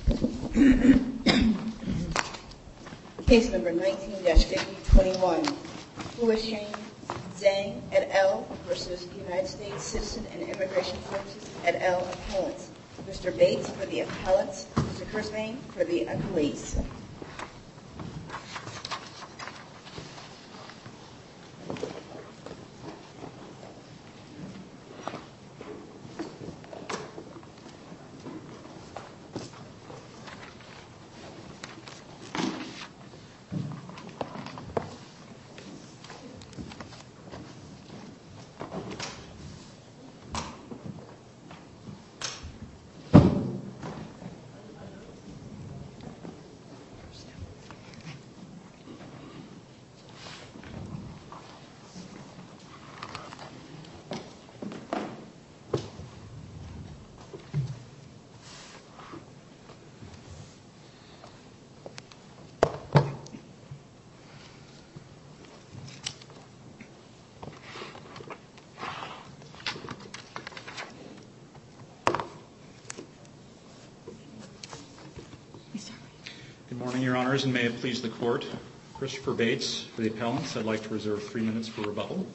Case number 19-5021, Huisheng Zhang et al. Versus United States Citizen and Immigration Services et al. Appellants. Mr. Bates for the appellants, Mr. Kurzwein for the appellees. Good morning, Your Honors, and may it please the Court. Christopher Bates for the appellants. I'd like to reserve 3 minutes for rebuttal.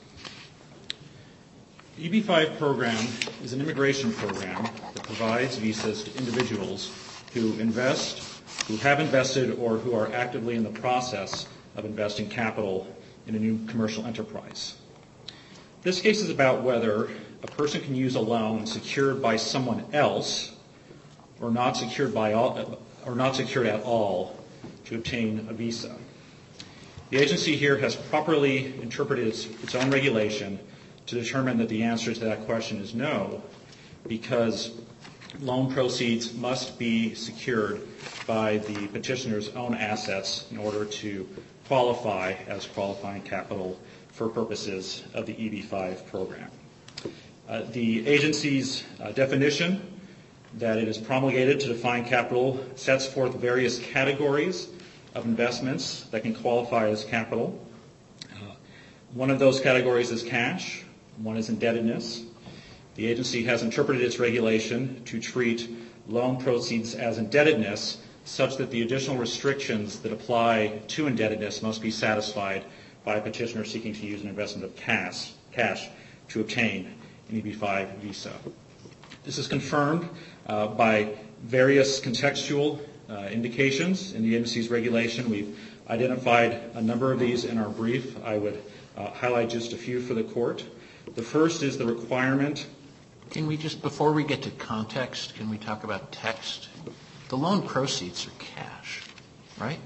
The EB-5 program is an immigration program that provides visas to individuals who invest, who have invested, or who are actively in the process of investing capital in a new commercial enterprise. This case is about whether a person can use a loan secured by someone else or not secured at all to obtain a visa. The agency here has properly interpreted its own regulation to determine that the answer to that question is no, because loan proceeds must be secured by the petitioner's own assets in order to qualify as qualifying capital for purposes of the EB-5 program. The agency's definition that it is promulgated to define capital sets forth various categories of investments that can qualify as capital. One of those categories is cash. One is indebtedness. The agency has interpreted its regulation to treat loan proceeds as indebtedness such that the additional restrictions that apply to indebtedness must be satisfied by a petitioner seeking to use an investment of cash to obtain an EB-5 visa. This is confirmed by various contextual indications in the agency's regulation. We've identified a number of these in our brief. I would highlight just a few for the Court. The first is the requirement. Can we just, before we get to context, can we talk about text? The loan proceeds are cash, right?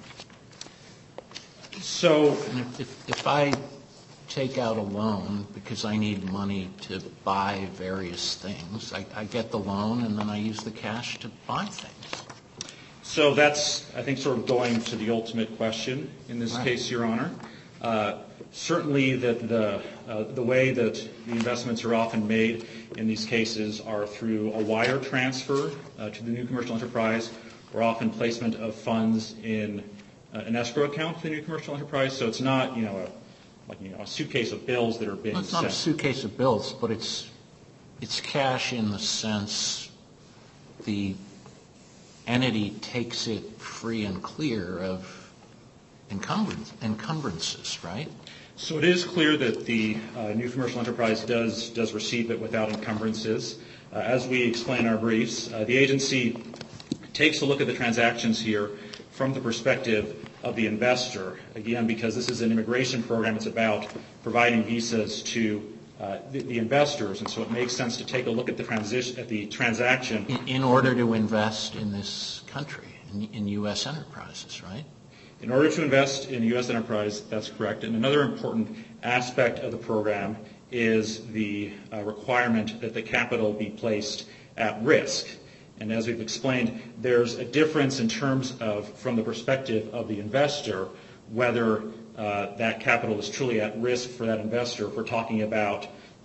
So if I take out a loan because I need money to buy various things, I get the loan and then I use the cash to buy things. So that's, I think, sort of going to the ultimate question in this case, Your Honor. Certainly that the way that the investments are often made in these cases are through a wire transfer to the new commercial enterprise, or often placement of funds in an escrow account for the new commercial enterprise. So it's not, a suitcase of bills that are being sent. It's not a suitcase of bills, but it's cash in the sense the entity takes it free and clear of encumbrances, right? So it is clear that the new commercial enterprise does receive it without encumbrances. As we explain in our briefs, the agency takes a look at the transactions here from the perspective of the investor. Again, because this is an immigration program, it's about providing visas to the investors, and so it makes sense to take a look at the transaction. In order to invest in this country, in U.S. enterprises, right? In order to invest in a U.S. enterprise, that's correct. And another important aspect of the program is the requirement that the capital be placed at risk. And as we've explained, there's a difference in terms of, from the perspective of the investor, whether that capital is truly at risk for that investor. If we're talking about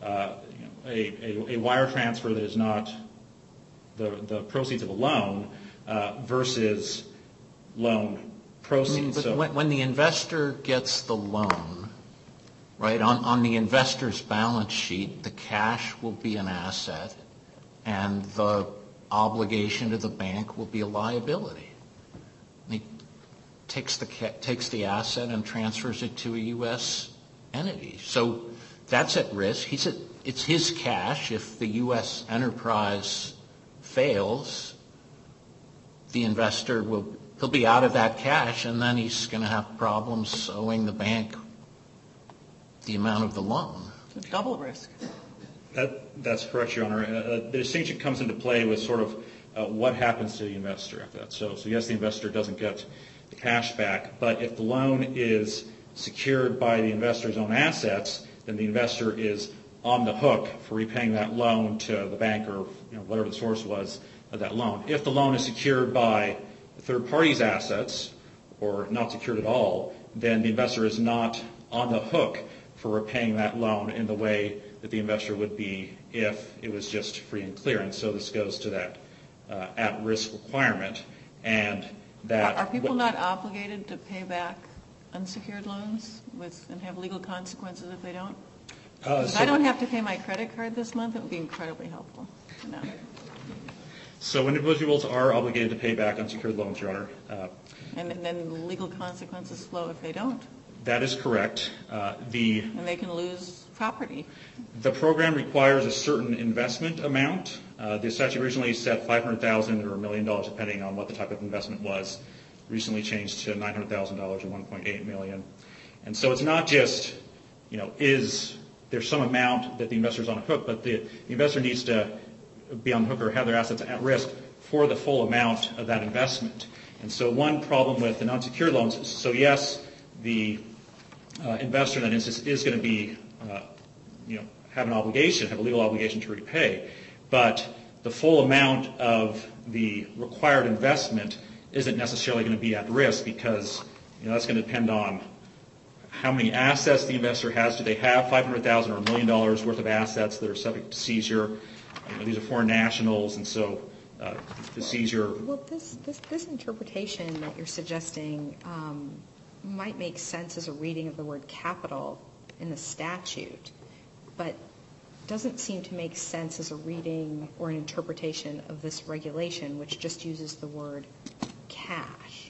a wire transfer that is not the proceeds of a loan versus loan proceeds. But when the investor gets the loan, right, on the investor's balance sheet, the cash will be an asset, and the obligation to the bank will be a liability. He takes the asset and transfers it to a U.S. entity. So that's at risk. It's his cash. If the U.S. enterprise fails, the investor he'll be out of that cash, and then he's going to have problems owing the bank the amount of the loan. It's a double risk. That's correct, Your Honor. The distinction comes into play with sort of what happens to the investor after that. So yes, the investor doesn't get the cash back, but if the loan is secured by the investor's own assets, then the investor is on the hook for repaying that loan to the bank or whatever the source was of that loan. If the loan is secured by the third party's assets or not secured at all, then the investor is not on the hook for repaying that loan in the way that the investor would be if it was just free and clear. And so this goes to that at-risk requirement. And that Are people not obligated to pay back unsecured loans and have legal consequences if they don't? If I don't have to pay my credit card this month, it would be incredibly helpful to know. So individuals are obligated to pay back unsecured loans, Your Honor. And then legal consequences flow if they don't. That is correct. And they can lose property. The program requires a certain investment amount. The statute originally set $500,000 or $1 million, depending on what the type of investment was. Recently changed to $900,000 or $1.8 million. And so it's not just, is there some amount that the investor is on a hook, but the investor needs to be on the hook or have their assets at risk for the full amount of that investment. And so one problem with the unsecured loans, so yes, the investor in that instance is going to be, have a legal obligation to repay, but the full amount of the required investment isn't necessarily going to be at risk because that's going to depend on how many assets the investor has. Do they have $500,000 or $1 million worth of assets that are subject to seizure? These are foreign nationals, and so the seizure. Well, this interpretation that you're suggesting might make sense as a reading of the word capital in the statute, but doesn't seem to make sense as a reading or an interpretation of this regulation, which just uses the word cash.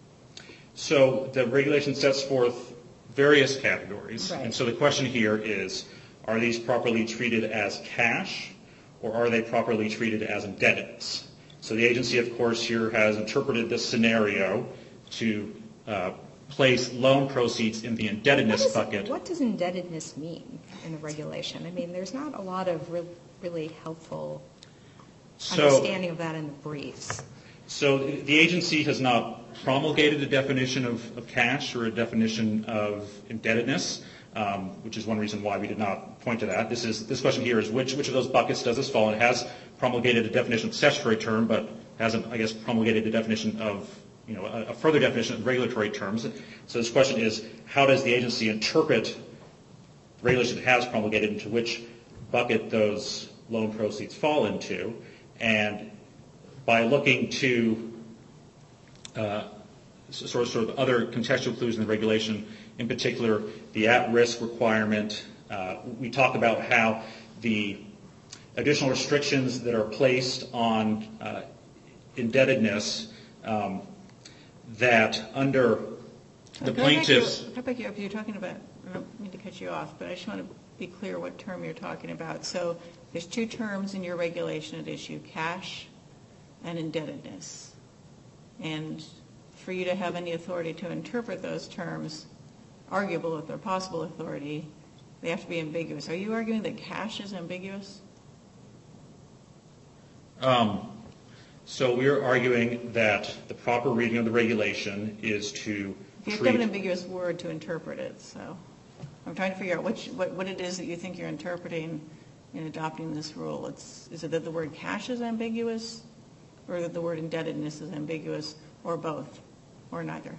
So the regulation sets forth various categories. Right. And so the question here is, are these properly treated as cash or are they properly treated as indebtedness? So the agency, of course, here has interpreted this scenario to place loan proceeds in the indebtedness bucket. What does indebtedness mean in the regulation? I mean, there's not a lot of really helpful understanding of that in the briefs. So the agency has not promulgated a definition of cash or a definition of indebtedness, which is one reason why we did not point to that. This question here is which of those buckets does this fall in? It has promulgated a definition of statutory term, but hasn't, I guess, promulgated a definition of, a further definition of regulatory terms. So this question is, how does the agency interpret regulation that has promulgated into which bucket those loan proceeds fall into? And by looking to sort of other contextual clues in the regulation, in particular the at-risk requirement, we talk about how the additional restrictions that are placed on indebtedness that under the plaintiffs. You're talking about, I don't mean to cut you off, but I just want to be clear what term you're talking about. So there's two terms in your regulation at issue, cash and indebtedness. And for you to have any authority to interpret those terms, arguable if they're possible authority, they have to be ambiguous. Are you arguing that cash is ambiguous? So we're arguing that the proper reading of the regulation is to You have to have an ambiguous word to interpret it. So I'm trying to figure out what it is that you think you're interpreting in adopting this rule. Is it that the word cash is ambiguous, or that the word indebtedness is ambiguous, or both, or neither?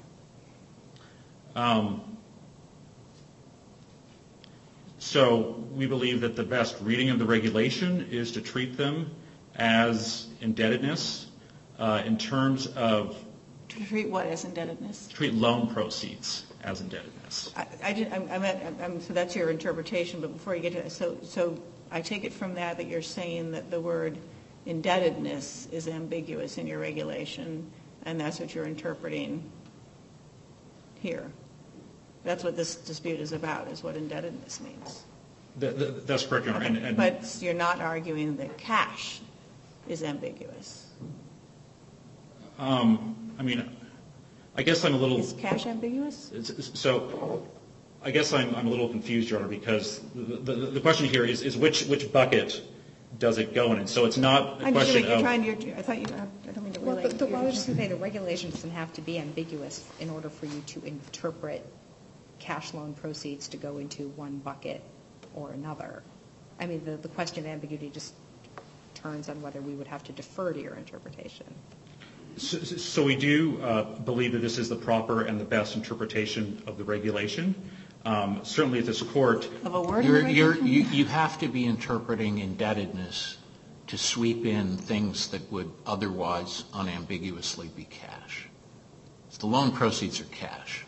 So we believe that the best reading of the regulation is to treat them as indebtedness in terms of... To treat what as indebtedness? Treat loan proceeds as indebtedness. So that's your interpretation, but before you get to that, so I take it from that you're saying that the word indebtedness is ambiguous in your regulation, and that's what you're interpreting here. That's what this dispute is about, is what indebtedness means. That's correct, Your Honor. But you're not arguing that cash is ambiguous. I mean, I guess I'm a little... Is cash ambiguous? So I guess I'm a little confused, Your Honor, because the question here is which bucket does it go in? And so it's not a question of... I thought you... I don't mean to relate. Well, I was just going to say the regulation doesn't have to be ambiguous in order for you to interpret cash loan proceeds to go into one bucket or another. I mean, the question of ambiguity just turns on whether we would have to defer to your interpretation. So we do believe that this is the proper and the best interpretation of the regulation. Certainly at this court... Of a word in the regulation? You have to be interpreting indebtedness to sweep in things that would otherwise unambiguously be cash. So the loan proceeds are cash.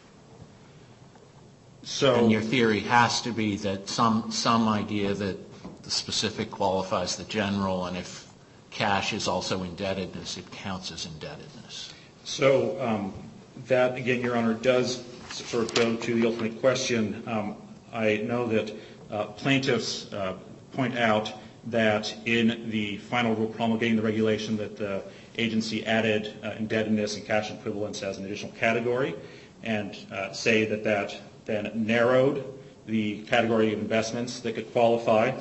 So... And your theory has to be that some idea that the specific qualifies the general, and if cash is also indebtedness, it counts as indebtedness. So that, again, Your Honor, does sort of go to the ultimate question. I know that plaintiffs point out that in the final rule promulgating the regulation that the agency added indebtedness and cash equivalents as an additional category, and say that that then narrowed the category of investments that could qualify.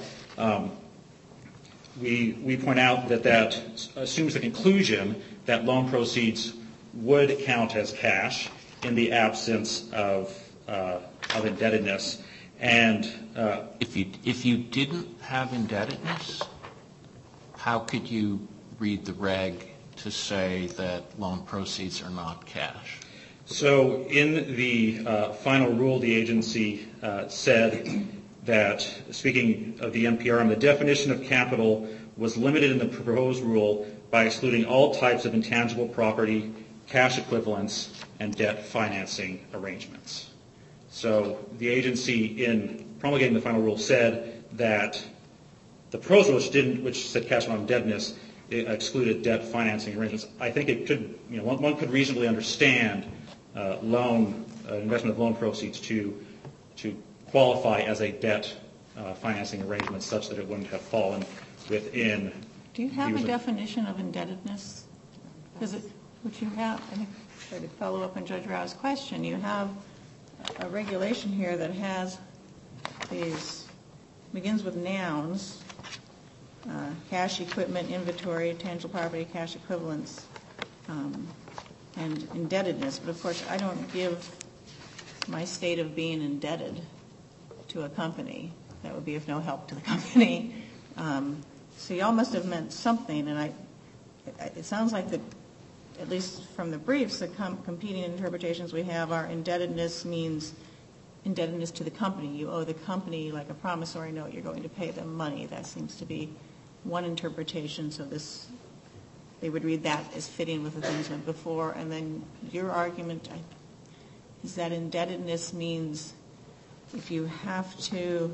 We point out that that assumes the conclusion that loan proceeds would count as cash in the absence of indebtedness. And if you didn't have indebtedness, how could you read the reg to say that loan proceeds are not cash? So in the final rule, the agency said that, speaking of the NPRM, the definition of capital was limited in the proposed rule by excluding all types of intangible property, cash equivalents, and debt financing arrangements. So the agency, in promulgating the final rule, said that the proposed rule, which said cash on indebtedness, it excluded debt financing arrangements. I think it could, one could reasonably understand investment of loan proceeds to qualify as a debt financing arrangement such that it wouldn't have fallen within. Do you have a definition of indebtedness? Because what you have, I think, to follow up on Judge Rao's question, you have a regulation here that has these, begins with nouns, cash, equipment, inventory, tangible property, cash equivalents, and indebtedness. But of course, I don't give my state of being indebted to a company. That would be of no help to the company. So y'all must have meant something, and it sounds like that, at least from the briefs, the competing interpretations we have are indebtedness means indebtedness to the company. You owe the company, like a promissory note, you're going to pay them money. That seems to be one interpretation. So they would read that as fitting with the things went before. And then your argument is that indebtedness means if you have to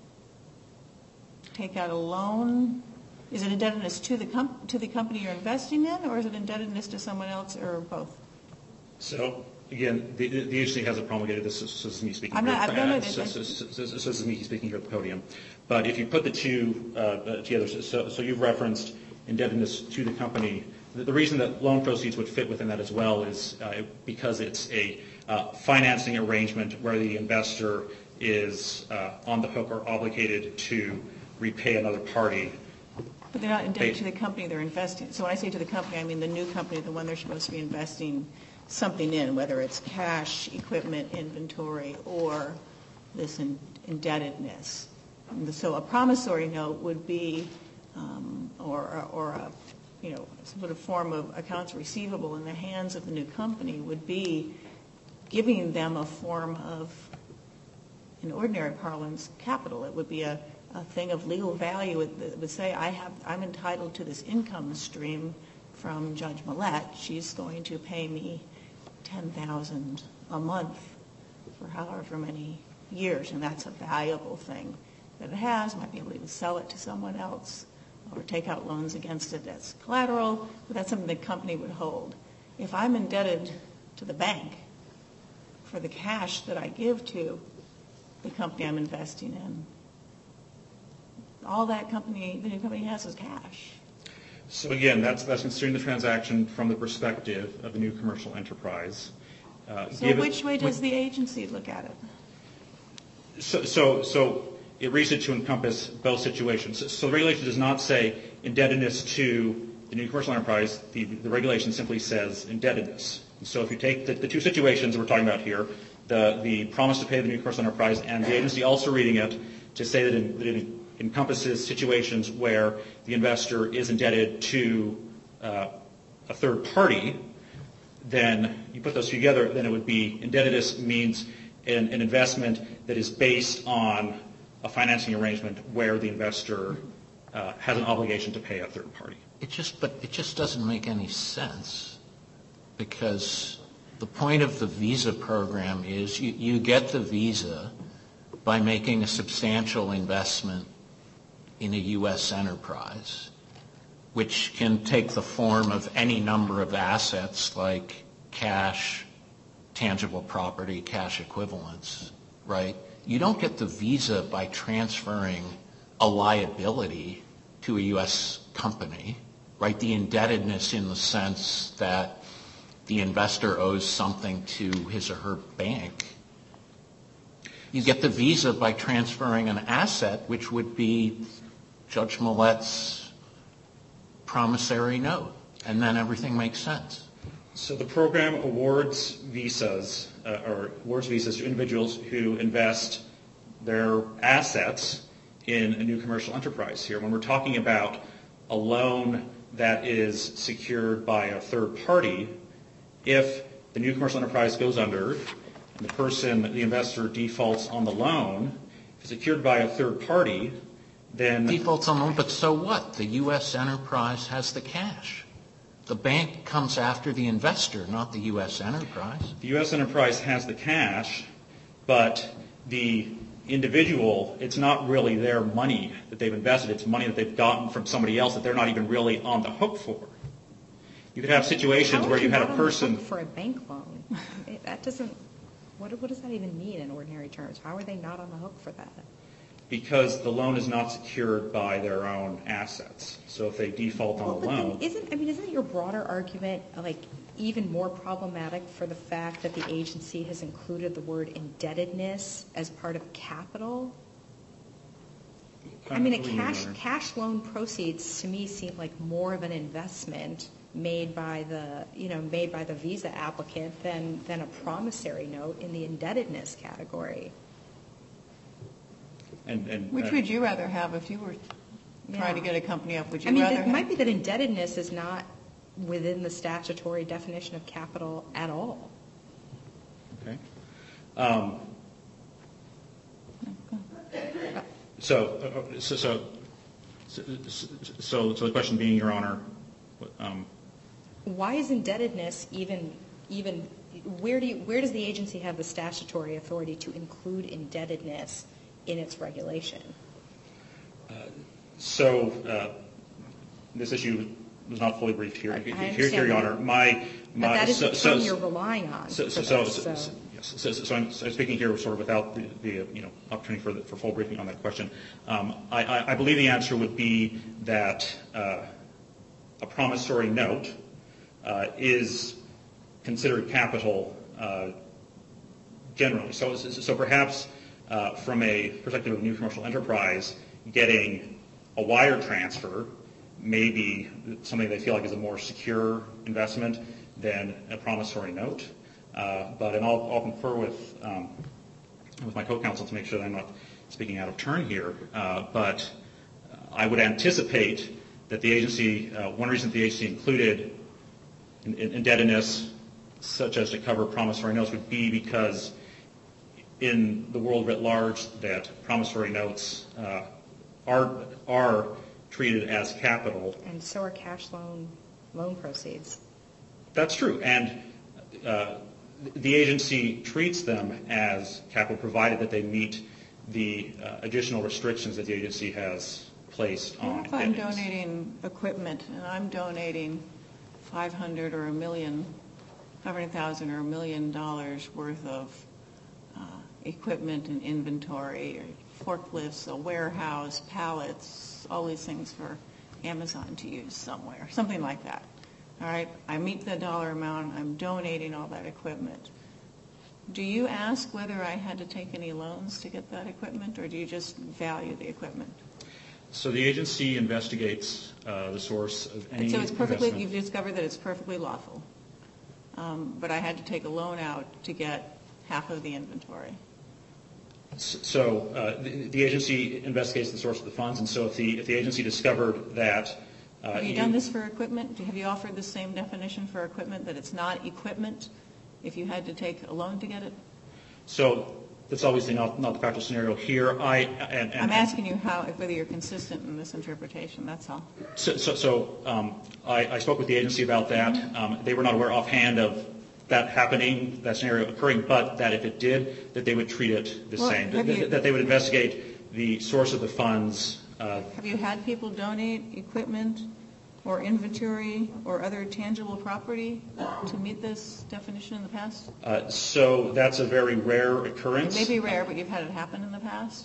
take out a loan, is it indebtedness to the company you're investing in, or is it indebtedness to someone else, or both? So again, the agency hasn't promulgated this. This is me speaking. This is me speaking here at the podium. But if you put the two together, so you've referenced indebtedness to the company. The reason that loan proceeds would fit within that as well is because it's a financing arrangement where the investor is on the hook or obligated to repay another party. But they're not indebted to the company they're investing. So when I say to the company, I mean the new company, the one they're supposed to be investing something in, whether it's cash, equipment, inventory, or this indebtedness. So a promissory note would be, or a some sort of form of accounts receivable in the hands of the new company would be giving them a form of, in ordinary parlance, capital. It would be a thing of legal value. It would say, I'm entitled to this income stream from Judge Millett. She's going to pay me $10,000 a month for however many years, and that's a valuable thing that it has. Might be able to even sell it to someone else. or take out loans against it as collateral, but that's something the company would hold. If I'm indebted to the bank for the cash that I give to the company I'm investing in, all that company, the new company has is cash. So again, that's considering the transaction from the perspective of the new commercial enterprise. So which way does the agency look at it? So it reads it to encompass both situations. So the regulation does not say indebtedness to the new commercial enterprise. The regulation simply says indebtedness. So if you take the two situations we're talking about here, the promise to pay the new commercial enterprise and the agency also reading it to say that it encompasses situations where the investor is indebted to a third party, then you put those together, then it would be indebtedness means an investment that is based on a financing arrangement where the investor has an obligation to pay a third party. But it just doesn't make any sense, because the point of the visa program is you get the visa by making a substantial investment in a U.S. enterprise, which can take the form of any number of assets like cash, tangible property, cash equivalents, right? You don't get the visa by transferring a liability to a U.S. company, right? The indebtedness in the sense that the investor owes something to his or her bank. You get the visa by transferring an asset, which would be Judge Millett's promissory note, and then everything makes sense. So the program awards visas to individuals who invest their assets in a new commercial enterprise here. When we're talking about a loan that is secured by a third party, if the new commercial enterprise goes under and the investor defaults on the loan, if it's secured by a third party, then... Defaults on the loan, but so what? The U.S. enterprise has the cash. The bank comes after the investor, not the U.S. enterprise. The U.S. enterprise has the cash, but the individual, it's not really their money that they've invested. It's money that they've gotten from somebody else that they're not even really on the hook for. You could have situations where you had a person... How are they not on the hook for a bank loan? That doesn't... What does that even mean in ordinary terms? How are they not on the hook for that? Because the loan is not secured by their own assets. So if they default on the loan... Isn't your broader argument even more problematic for the fact that the agency has included the word indebtedness as part of capital? Cash loan proceeds to me seem like more of an investment made by the visa applicant than a promissory note in the indebtedness category. Which would you rather have if you were trying to get a company up? Would you rather it might be that indebtedness is not within the statutory definition of capital at all. Okay. So the question being, Your Honor, why is indebtedness even where does the agency have the statutory authority to include indebtedness in its regulation? This issue was not fully briefed here. Here, Your Honor. But that is the term you're relying on. So I'm speaking here sort of without the opportunity for full briefing on that question. I believe the answer would be that a promissory note is considered capital generally. So perhaps from a perspective of a new commercial enterprise, getting a wire transfer may be something they feel like is a more secure investment than a promissory note. But I'll confer with my co-counsel to make sure that I'm not speaking out of turn here. But I would anticipate that the agency, one reason the agency included indebtedness such as to cover promissory notes would be because in the world writ large that promissory notes are treated as capital. And so are cash loan proceeds. That's true. And the agency treats them as capital provided that they meet the additional restrictions that the agency has placed on What if I'm entities. donating equipment and I'm donating $500,000 or $1 million worth of equipment and inventory, or forklifts, a warehouse, pallets, all these things for Amazon to use somewhere, something like that. All right, I meet the dollar amount, I'm donating all that equipment. Do you ask whether I had to take any loans to get that equipment, or do you just value the equipment? So the agency investigates the source of any So it's perfectly, investment. you've discovered that it's perfectly lawful. But I had to take a loan out to get half of the inventory. So the agency investigates the source of the funds, and so if the agency discovered that Have you done this for equipment? Have you offered the same definition for equipment, that it's not equipment if you had to take a loan to get it? So that's obviously not the factual scenario here. I'm asking you whether you're consistent in this interpretation, that's all. I spoke with the agency about that. They were not aware offhand of that happening, that scenario occurring, but that if it did, that they would treat it the same, that they would investigate the source of the funds. Have you had people donate equipment or inventory or other tangible property to meet this definition in the past? So that's a very rare occurrence. It may be rare, but you've had it happen in the past?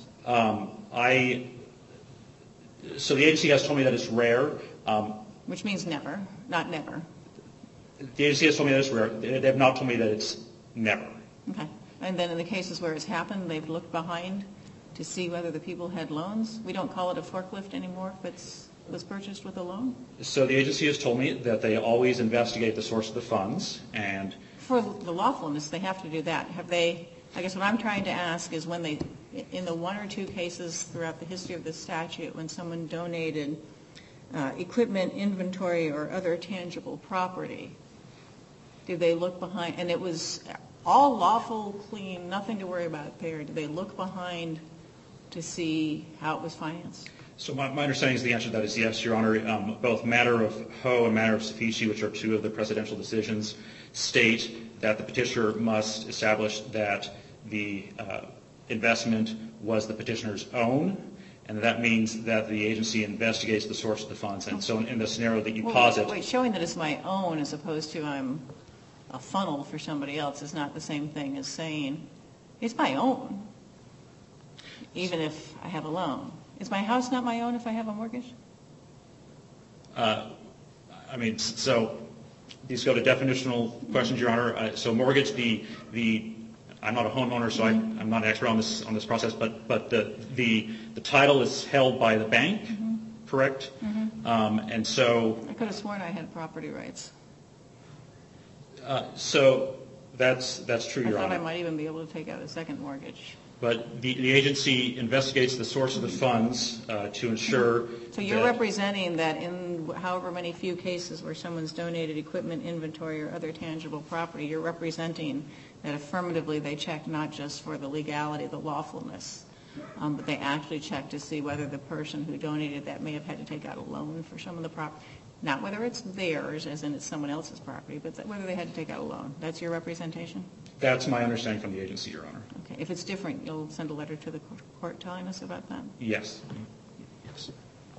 So the agency has told me that it's rare. Which means never, not never. The agency has told me that it's rare. They have not told me that it's never. Okay. And then in the cases where it's happened, they've looked behind to see whether the people had loans? We don't call it a forklift anymore if it was purchased with a loan? So the agency has told me that they always investigate the source of the funds, and For the lawfulness, they have to do that. Have they, I guess what I'm trying to ask is when they, in the one or two cases throughout the history of this statute, when someone donated equipment, inventory, or other tangible property, did they look behind, and it was all lawful, clean, nothing to worry about there, did they look behind to see how it was financed? so my understanding is the answer to that is yes, Your Honor. Both matter of Ho and matter of Safici, which are two of the presidential decisions, state that the petitioner must establish that the investment was the petitioner's own, and that means that the agency investigates the source of the funds. And so in the scenario that you posit... Wait, showing that it's my own as opposed to I'm a funnel for somebody else is not the same thing as saying it's my own, even if I have a loan. Is my house not my own if I have a mortgage? So these go to definitional questions, Your Honor. So mortgage, I'm not a homeowner, so I'm not an expert on this process, but the title is held by the bank, correct? And so... I could have sworn I had property rights. So that's true, Your I thought Honor. I might even be able to take out a second mortgage. But the agency investigates the source of the funds to ensure... So you're representing that in however many few cases where someone's donated equipment, inventory, or other tangible property, you're representing that affirmatively they check not just for the legality, the lawfulness, but they actually check to see whether the person who donated that may have had to take out a loan for some of the property. Not whether it's theirs, as in it's someone else's property, but whether they had to take out a loan. That's your representation? That's my understanding from the agency, Your Honor. Okay. If it's different, you'll send a letter to the court telling us about that? Yes. Yes.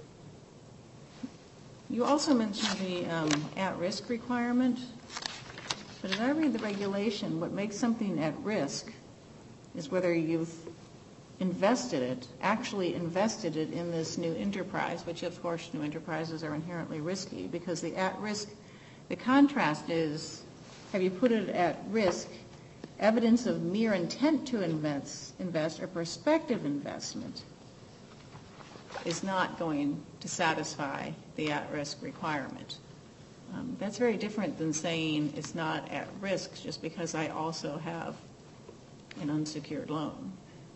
You also mentioned the at-risk requirement, but as I read the regulation, what makes something at risk is whether you've actually invested it in this new enterprise, which of course new enterprises are inherently risky, because the at-risk, the contrast is, have you put it at risk, evidence of mere intent to invest or prospective investment is not going to satisfy the at-risk requirement. That's very different than saying it's not at risk just because I also have an unsecured loan.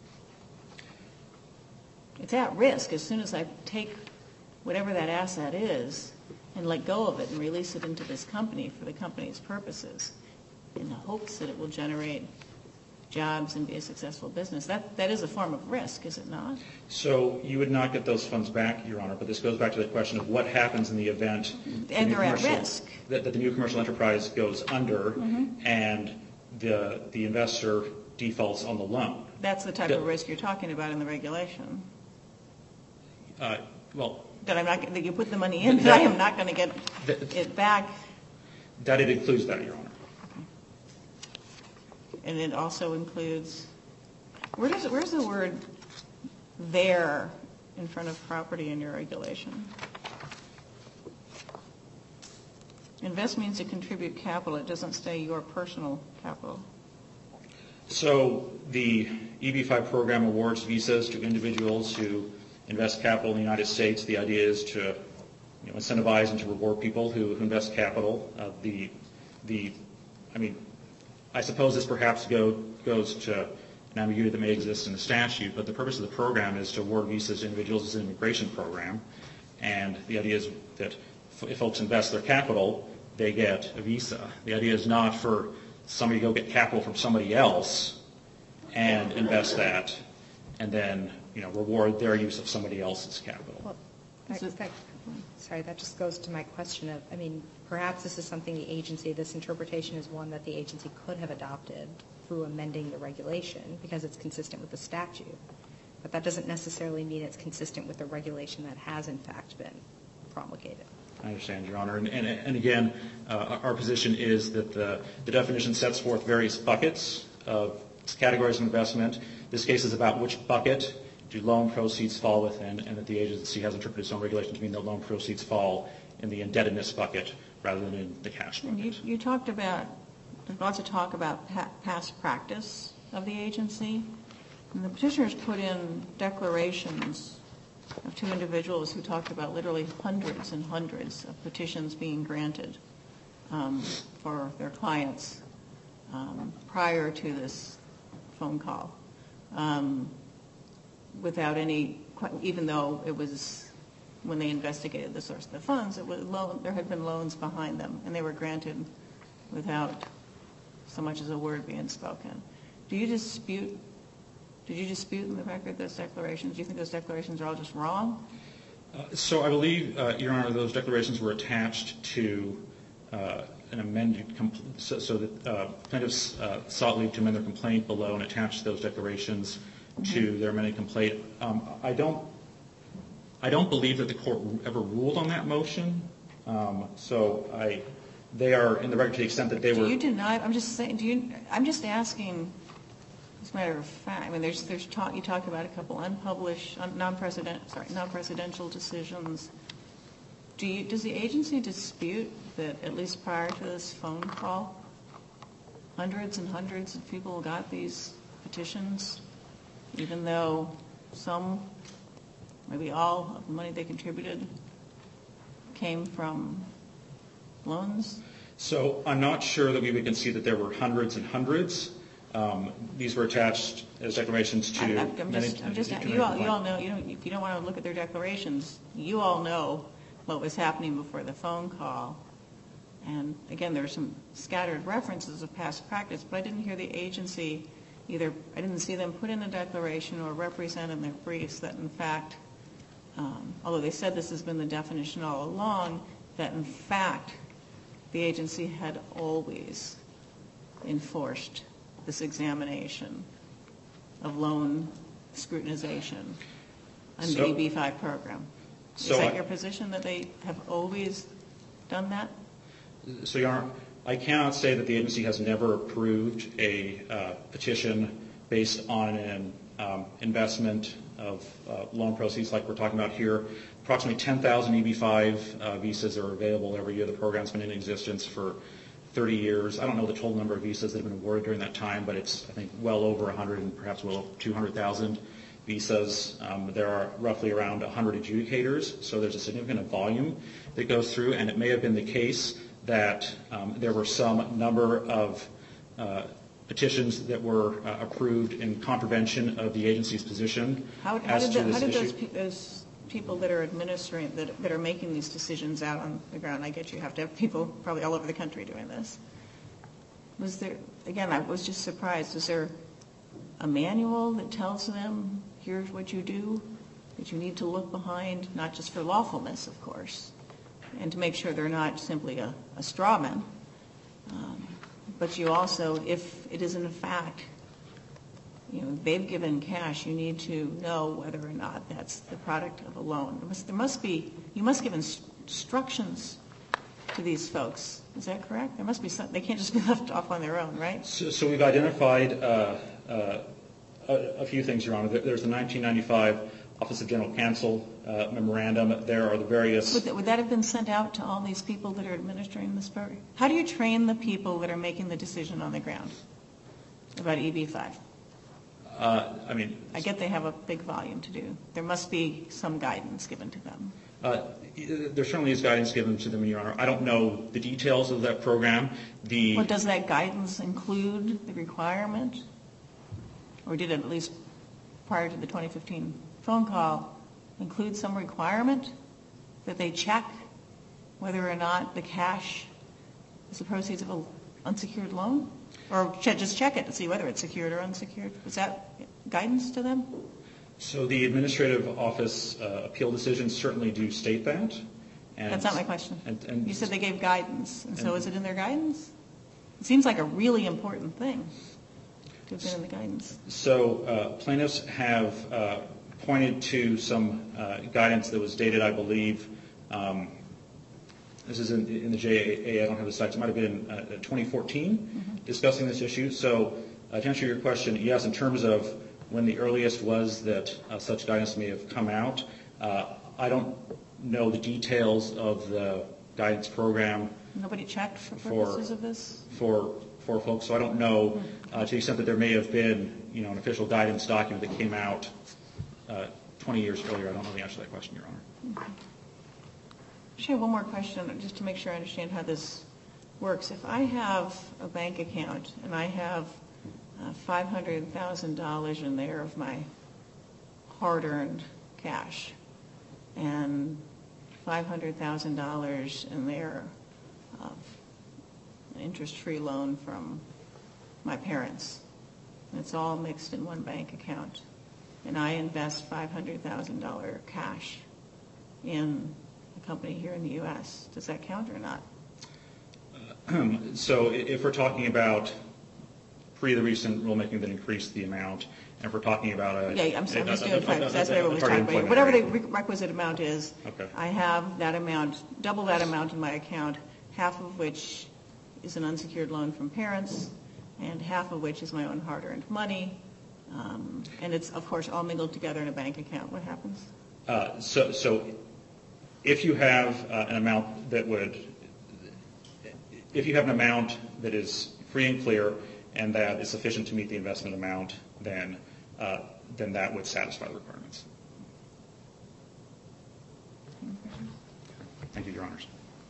It's at risk as soon as I take whatever that asset is and let go of it and release it into this company for the company's purposes in the hopes that it will generate jobs and be a successful business. That is a form of risk, is it not? So you would not get those funds back, Your Honor, but this goes back to the question of what happens in the event And they're at risk. That the new commercial enterprise goes under and the investor defaults on the loan. That's the type of risk you're talking about in the regulation. Well, that you put the money in, that I am not going to get it back. That it includes that, Your Honor. And it also includes, where's the word there in front of property in your regulation? Invest means to contribute capital. It doesn't say your personal capital. So the EB-5 program awards visas to individuals who invest capital in the United States. The idea is to incentivize and to reward people who invest capital. I suppose this perhaps goes to an ambiguity that may exist in the statute, but the purpose of the program is to award visas to individuals as an immigration program. And the idea is that if folks invest their capital, they get a visa. The idea is not for somebody to go get capital from somebody else and invest that and then reward their use of somebody else's capital. Well, that just goes to my question of, perhaps this is something this interpretation is one that the agency could have adopted through amending the regulation because it's consistent with the statute. But that doesn't necessarily mean it's consistent with the regulation that has, in fact, been promulgated. I understand, Your Honor. And again, our position is that the definition sets forth various buckets of categories of investment. This case is about which bucket do loan proceeds fall within, and that the agency has interpreted its own regulation to mean that loan proceeds fall in the indebtedness bucket rather than in the cash bucket. You talked about, there's lots of talk about past practice of the agency. And the petitioners put in declarations of two individuals who talked about literally hundreds and hundreds of petitions being granted for their clients prior to this phone call. Without any, even though it was, when they investigated the source of the funds, there had been loans behind them, and they were granted without so much as a word being spoken. Did you dispute in the record those declarations? Do you think those declarations are all just wrong? So I believe, Your Honor, those declarations were attached to an amended complaint, so that plaintiffs sought leave to amend their complaint below and attached those declarations to their amended complaint. I don't believe that the court ever ruled on that motion. They are in the record to the extent that they were. Do you deny? I'm just saying. I'm just asking. As a matter of fact, there's talk. You talk about a couple unpublished, non-presidential decisions. Does the agency dispute that at least prior to this phone call, hundreds and hundreds of people got these petitions, even though some, maybe all of the money they contributed came from loans? So I'm not sure that we would concede that there were hundreds and hundreds. These were attached as declarations to. You all know. If you don't want to look at their declarations, you all know what was happening before the phone call. And again, there are some scattered references of past practice, but I didn't hear the agency either. I didn't see them put in a declaration or represent in their briefs that, in fact, although they said this has been the definition all along, that in fact the agency had always enforced this examination of loan scrutinization under the EB-5 program. Is that your position, that they have always done that? So, Your Honor, I cannot say that the agency has never approved a petition based on an investment of loan proceeds like we're talking about here. Approximately 10,000 EB-5 visas are available every year. The program's been in existence for 30 years. I don't know the total number of visas that have been awarded during that time, but it's, I think, well over 100 and perhaps well over 200,000 visas. There are roughly around 100 adjudicators, so there's a significant volume that goes through, and it may have been the case that there were some number of petitions that were approved in contravention of the agency's position as to this issue. How did those people that are administering, that are making these decisions out on the ground, I get you have to have people probably all over the country doing this. Was there, again, I was just surprised, is there a manual that tells them, here's what you do, that you need to look behind, not just for lawfulness, of course, and to make sure they're not simply a straw man, but you also, if it is in fact they've given cash, you need to know whether or not that's the product of a loan. You must give instructions to these folks. Is that correct? There must be some, they can't just be left off on their own, right? So we've identified a few things, Your Honor. There's the 1995 Office of General Counsel memorandum. There are the various... Would that have been sent out to all these people that are administering this program? How do you train the people that are making the decision on the ground about EB-5? I get they have a big volume to do. There must be some guidance given to them. There certainly is guidance given to them, Your Honor. I don't know the details of that program. Well, does that guidance include the requirement? Or did it, at least prior to the 2015 phone call, include some requirement that they check whether or not the cash is the proceeds of an unsecured loan? Or just check it to see whether it's secured or unsecured? Is that guidance to them? So the administrative office appeal decisions certainly do state that. That's not my question. And you said they gave guidance, and so is it in their guidance? It seems like a really important thing to have been in the guidance. So plaintiffs have pointed to some guidance that was dated, I believe, this is in the JAA, I don't have the sites, it might have been in 2014, discussing this issue. So to answer your question, yes, in terms of when the earliest was that such guidance may have come out, I don't know the details of the guidance program. Nobody checked for purposes of this? For folks, so I don't know to the extent that there may have been, an official guidance document that came out 20 years earlier. I don't know the answer to that question, Your Honor. Okay. I have one more question, just to make sure I understand how this works. If I have a bank account and I have $500,000 in there of my hard-earned cash and $500,000 in there of an interest-free loan from my parents, and it's all mixed in one bank account, and I invest $500,000 cash in a company here in the U.S., does that count or not? So if we're talking about the recent rulemaking that increased the amount, and if we're talking about I'm just doing $500,000, that's what everyone was talking about. Whatever the requisite amount is, okay. I have that amount, double that amount in my account, half of which is an unsecured loan from parents, and half of which is my own hard-earned money, and it's, of course, all mingled together in a bank account. What happens? So if you have an amount that is free and clear and that is sufficient to meet the investment amount, then that would satisfy the requirements. Thank you, Your Honors.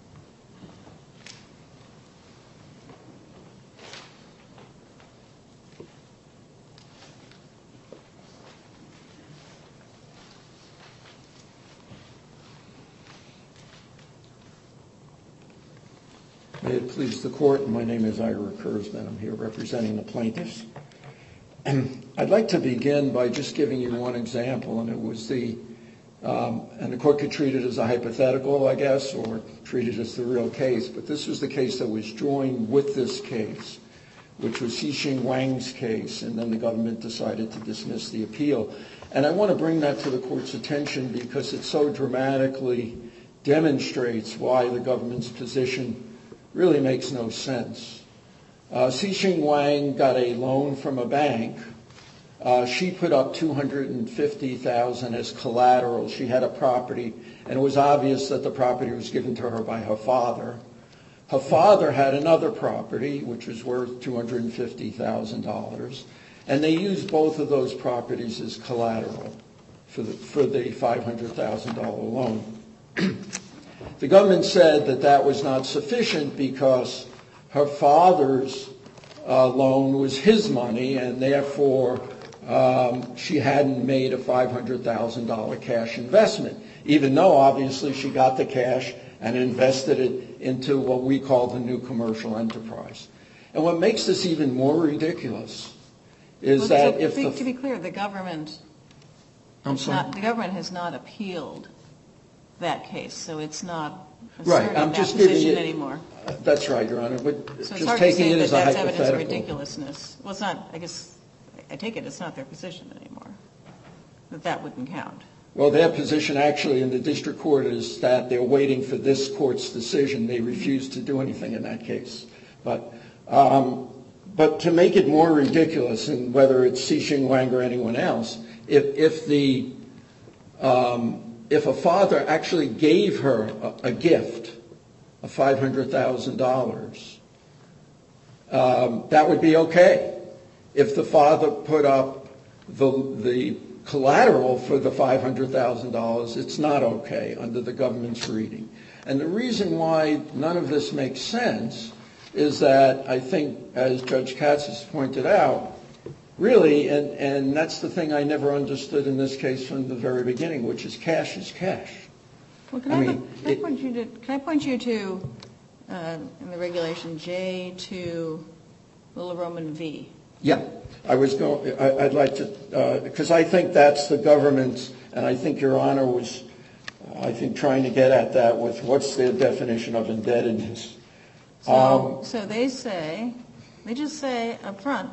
May it please the Court, my name is Ira Kurzman. I'm here representing the plaintiffs. I'd like to begin by just giving you one example, and it was and the Court could treat it as a hypothetical, I guess, or treat it as the real case, but this was the case that was joined with this case, which was Xixing Wang's case, and then the government decided to dismiss the appeal. And I want to bring that to the Court's attention because it so dramatically demonstrates why the government's position really makes no sense. Xixing Wang got a loan from a bank. She put up $250,000 as collateral. She had a property, and it was obvious that the property was given to her by her father. Her father had another property, which was worth $250,000, and they used both of those properties as collateral for the $500,000 loan. The government said that that was not sufficient because her father's loan was his money, and therefore she hadn't made a $500,000 cash investment, even though obviously she got the cash and invested it into what we call the new commercial enterprise. And what makes this even more ridiculous is that if the... To be clear, the government... the government has not appealed that case, so it's not asserting that position anymore. That's right, Your Honor. But so just taking it as a hypothetical. That's evidence of ridiculousness. Well, it's not, I guess, I take it it's not their position anymore, that wouldn't count. Well, their position actually in the district court is that they're waiting for this court's decision. They refuse to do anything in that case. But to make it more ridiculous, and whether it's Xi Wang or anyone else, if a father actually gave her a gift of $500,000, that would be okay. If the father put up the collateral for the $500,000, it's not okay under the government's reading. And the reason why none of this makes sense is that I think, as Judge Katz has pointed out, really, and that's the thing I never understood in this case from the very beginning, which is cash is cash. Well, can I point you to in the regulation J2 Little Roman V? Yeah, I'd like to, because I think that's the government's, and I think Your Honor was, I think, trying to get at that with what's their definition of indebtedness. So they just say up front,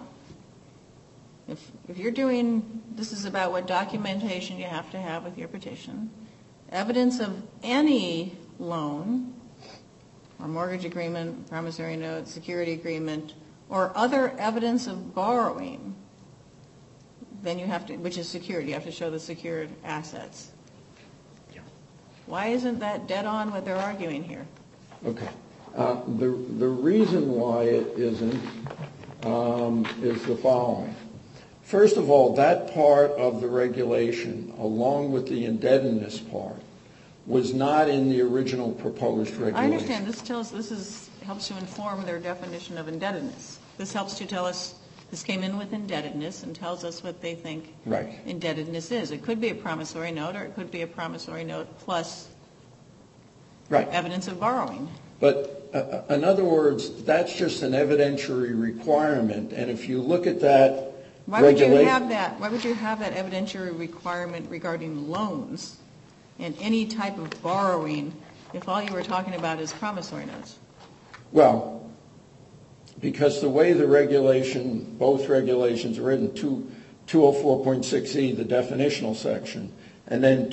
if you're doing, this is about what documentation you have to have with your petition, evidence of any loan or mortgage agreement, promissory note, security agreement, or other evidence of borrowing, then you have to, which is secured, you have to show the secured assets. Yeah. Why isn't that dead on what they're arguing here? Okay. The reason why it isn't is the following. First of all, that part of the regulation, along with the indebtedness part, was not in the original proposed regulation. I understand. This helps to inform their definition of indebtedness. This helps to tell us, this came in with indebtedness and tells us what they think indebtedness is. It could be a promissory note, or it could be a promissory note plus evidence of borrowing. But in other words, that's just an evidentiary requirement, and if you look at that regulation... Why would you have that evidentiary requirement regarding loans and any type of borrowing if all you were talking about is promissory notes? Well, because the way the regulation, both regulations are written, 204.6e, the definitional section, and then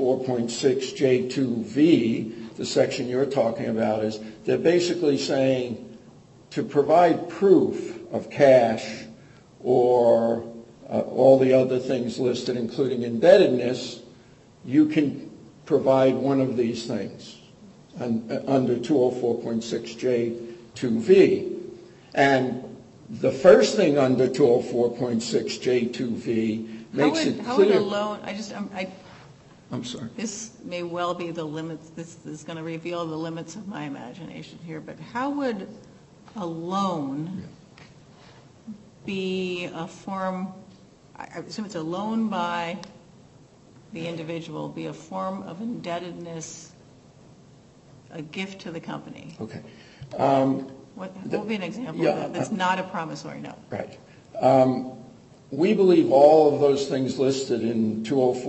204.6J2V, the section you're talking about, is they're basically saying to provide proof of cash or all the other things listed, including indebtedness, you can provide one of these things under 204.6J2V. And the first thing under 204.6J2V makes it clear... How would a loan... I'm sorry. This may well be the limits. This is going to reveal the limits of my imagination here. But how would a loan be a form... I assume it's a loan by the individual, be a form of indebtedness, a gift to the company? Okay. What would be an example of that that's not a promissory note? Right. We believe all of those things listed in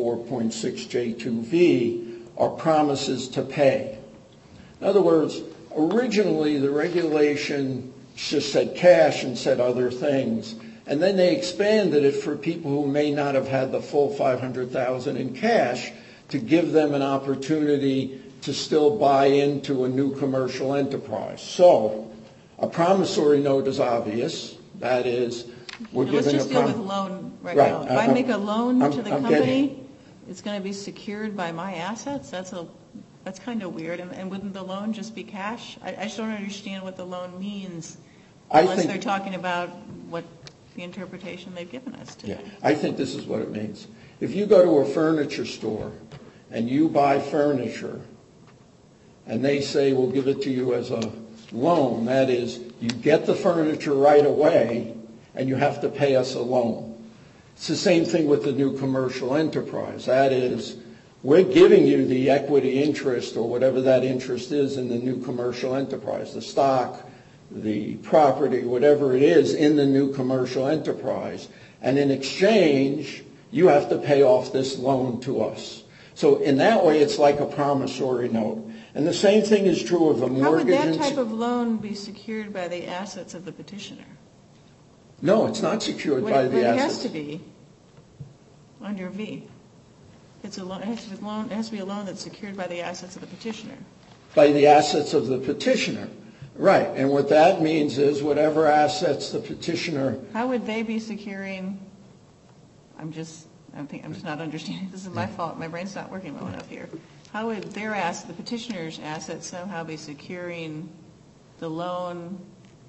204.6J2V are promises to pay. In other words, originally the regulation just said cash and said other things, and then they expanded it for people who may not have had the full $500,000 in cash to give them an opportunity to still buy into a new commercial enterprise. So a promissory note is obvious. That is, we're giving let's just deal with loan right now. If I make a loan to the company, it's going to be secured by my assets? That's kind of weird. And wouldn't the loan just be cash? I just don't understand what the loan means unless they're talking about what the interpretation they've given us today. Yeah, I think this is what it means. If you go to a furniture store and you buy furniture and they say we'll give it to you as a loan, that is, you get the furniture right away and you have to pay us a loan. It's the same thing with the new commercial enterprise. That is, we're giving you the equity interest or whatever that interest is in the new commercial enterprise, the stock, the property, whatever it is in the new commercial enterprise. And in exchange, you have to pay off this loan to us. So in that way, it's like a promissory note. And the same thing is true of a mortgage. How would that type of loan be secured by the assets of the petitioner? No, it's not secured by the It has assets. to be under V. It's a loan. It has to be a loan that's secured by the assets of the petitioner. By the assets of the petitioner. Right. And what that means is whatever assets the petitioner. How would they be securing? I'm just not understanding. This is my fault. My brain's not working well enough here. How would the petitioner's assets somehow be securing the loan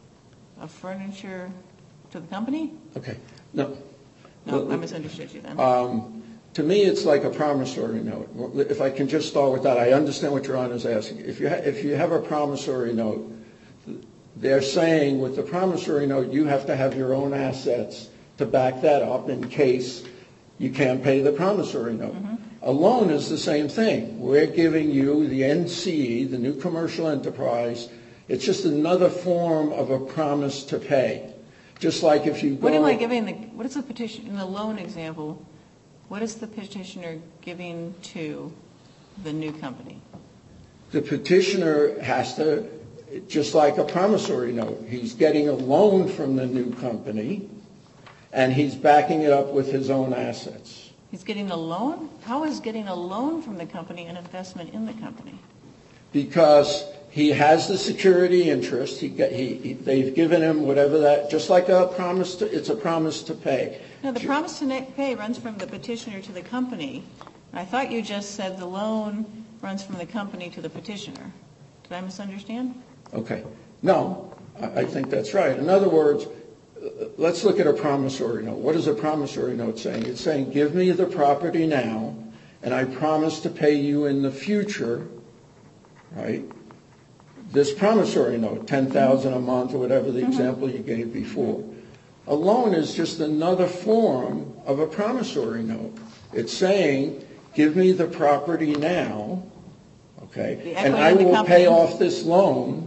of furniture to the company? Okay. No. No, I misunderstood you then. To me, it's like a promissory note. If I can just start with that, I understand what Your Honor is asking. If you have a promissory note, they're saying with the promissory note, you have to have your own assets to back that up in case you can't pay the promissory note. Mm-hmm. A loan is the same thing. We're giving you the NCE, the new commercial enterprise. It's just another form of a promise to pay. Just like if you go... What am I giving what is the petition, in the loan example, what is the petitioner giving to the new company? The petitioner has to, just like a promissory note, he's getting a loan from the new company, and he's backing it up with his own assets. He's getting a loan? How is getting a loan from the company an investment in the company? Because he has the security interest. They've given him whatever that, just like a promise it's a promise to pay. No, the promise to pay runs from the petitioner to the company. I thought you just said the loan runs from the company to the petitioner. Did I misunderstand? Okay. No, I think that's right. In other words, let's look at a promissory note. What is a promissory note saying? It's saying, give me the property now, and I promise to pay you in the future, right? This promissory note, $10,000 a month or whatever the example you gave before. A loan is just another form of a promissory note. It's saying, give me the property now, okay, and I will pay off this loan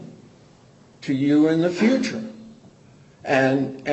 to you in the future. And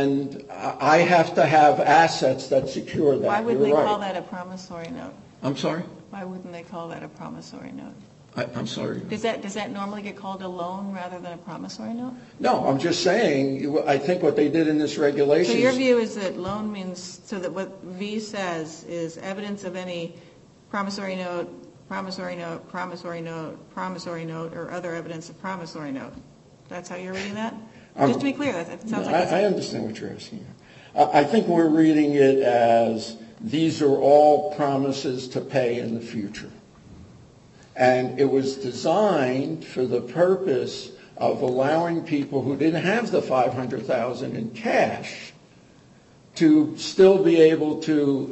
I have to have assets that secure that. Why wouldn't they call that a promissory note? I'm sorry? Why wouldn't they call that a promissory note? I'm sorry. Does that normally get called a loan rather than a promissory note? No, I'm just saying, I think what they did in this regulation... So your view is that loan means, so that what V says is evidence of any promissory note, promissory note, promissory note, promissory note, or other evidence of promissory note. That's how you're reading that? Just to be clear, that sounds like... I understand what you're asking. I think we're reading it as these are all promises to pay in the future. And it was designed for the purpose of allowing people who didn't have the $500,000 in cash to still be able